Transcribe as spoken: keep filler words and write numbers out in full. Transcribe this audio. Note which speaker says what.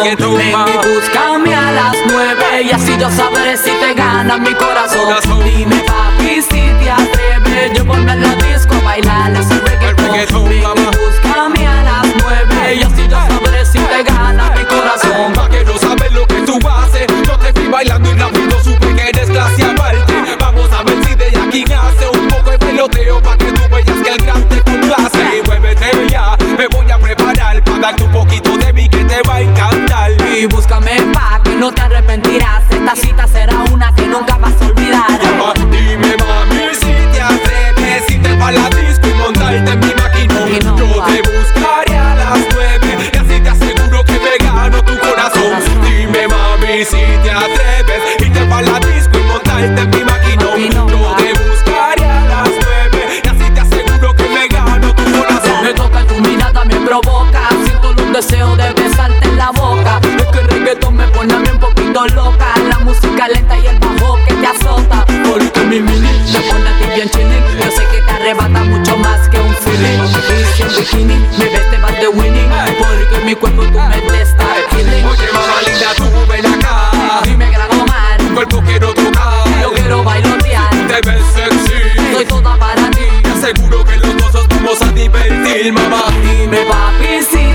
Speaker 1: reggaetón.
Speaker 2: Ven y búscame a las nueve y así yo sabré si te gana mi corazón.
Speaker 1: Corazón.
Speaker 2: Dime papi si te atreves, yo ponme en la disco a bailar ese reggaetón.
Speaker 1: El reggaetón,
Speaker 2: Ven
Speaker 1: mamá.
Speaker 2: y búscame a las nueve y así yo sabré si te gana mi corazón.
Speaker 1: Pa' que no sabes lo que tú haces, yo te vi bailando y rápido supe que eres clase aparte. Vamos a ver si de aquí nace un poco de peloteo pa' que tú veas que el gran te complace. Muévete ya, me voy a preparar pa' darte un poquito de mí que te va a encantar.
Speaker 2: Y búscame pa' que no te arrepentirás, esta cita será una que nunca vas a olvidar.
Speaker 1: Ah, Dime mami si te atreves, irte pa' la disco y montarte en mi maquinón.
Speaker 2: Y no,
Speaker 1: Yo
Speaker 2: ah.
Speaker 1: te buscaré a las nueve y así te aseguro que me gano tu corazón.
Speaker 2: Corazón.
Speaker 1: Dime mami si te atreves, irte pa' la disco y montarte en mi maquinón.
Speaker 2: Maquinón,
Speaker 1: Yo
Speaker 2: ah.
Speaker 1: te buscaré a las nueve y así te aseguro que me gano tu corazón.
Speaker 2: Me toca tu mirada, me provoca, siento un deseo de besarte en la boca. Es que el reggaetón me pone a mí un poquito loca, la música lenta y el bajo que te azota. Porque mi mini me pone a ti bien chilling, yo sé que te arrebata mucho más que un feeling. Y si en bikini me ves te vas de winning, porque mi cuerpo tú me te estás killing.
Speaker 1: Oye mamá linda, tú ven acá,
Speaker 2: Dime grano mar,
Speaker 1: tu cuerpo quiero tocar.
Speaker 2: yo quiero bailotear,
Speaker 1: Te ves sexy,
Speaker 2: soy toda para ti.
Speaker 1: te aseguro que los dos nos vamos a divertir, mamá.
Speaker 2: Dime papi si